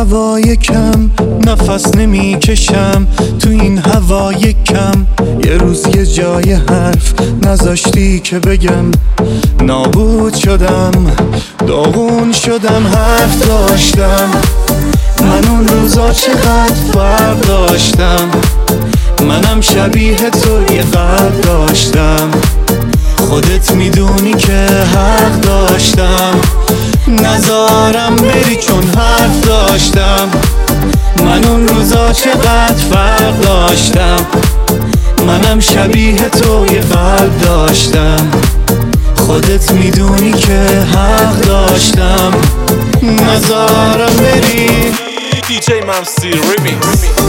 هوای کم نفس نمی کشم تو این هوای کم. یه روز یه جای حرف نذاشتی که بگم. نابود شدم داغون شدم حرف داشتم. من اون روزا چقدر فرق داشتم. منم شبیه تو یه قلب داشتم. خودت میدونی که حق داشتم. نذارم بری چون حرف داشتم. من اون روزا چقدر فرق داشتم. منم شبیه تو یه قلب داشتم. خودت میدونی که حق داشتم. نذارم بری. DJ Mamsi Remix.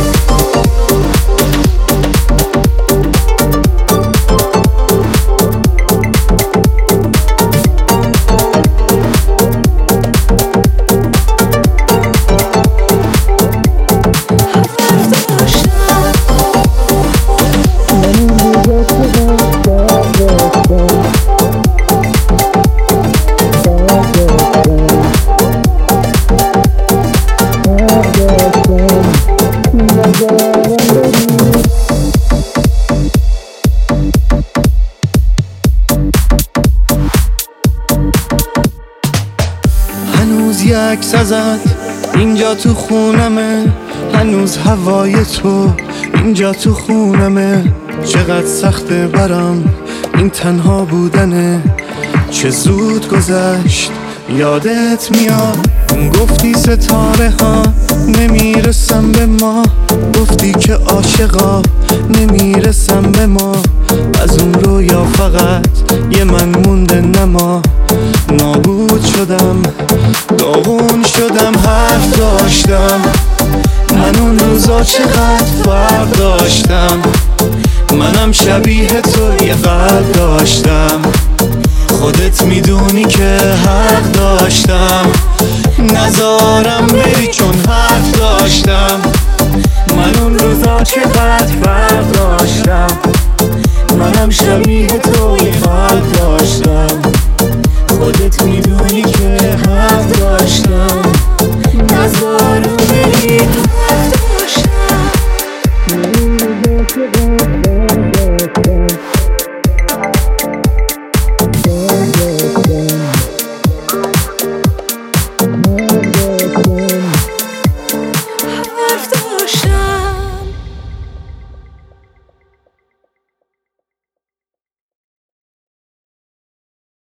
هنوز یک عکس ازت اینجا تو خونمه. هنوز هوای تو اینجا تو خونمه. چقدر سخته برام این تنها بودنه. چه زود گذشت یادت میاد. گفتی ستاره ها نمیرسم به ما. گفتی که عاشقا نمیرسم به ما. از اون رویا فقط یه من مونده نما. نابود شدم داغون شدم حرف داشتم. من اون روزا چقدر فرق داشتم. منم شبیه تو یه قلب داشتم. خودت میدونی که حق داشتم. نذارم بری چون حرف داشتم. من اون روزا چقدر فرق داشتم. منم شبیه تو یه قلب داشتم. خودت میدونی که حق داشتم.